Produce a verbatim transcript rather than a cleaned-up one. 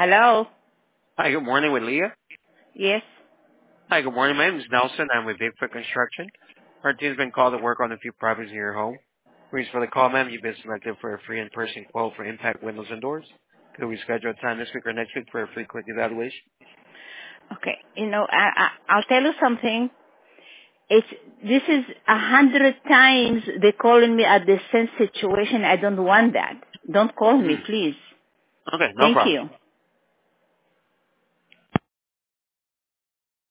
Hello? Hi, good morning with Leah. Yes? Hi, good morning. My name is Nelson. I'm with Bigfoot Construction. Our team's been called to work on a few properties in your home. Reason for the call, ma'am, you've been selected for a free in-person quote for impact windows and doors. Could we schedule a time this week or next week for a free quick evaluation? Okay. You know, I, I, I'll tell you something. It's, this is a hundred times they calling me at the same situation. I don't want that. Don't call me, Hmm. please. Okay, no Thank problem. you.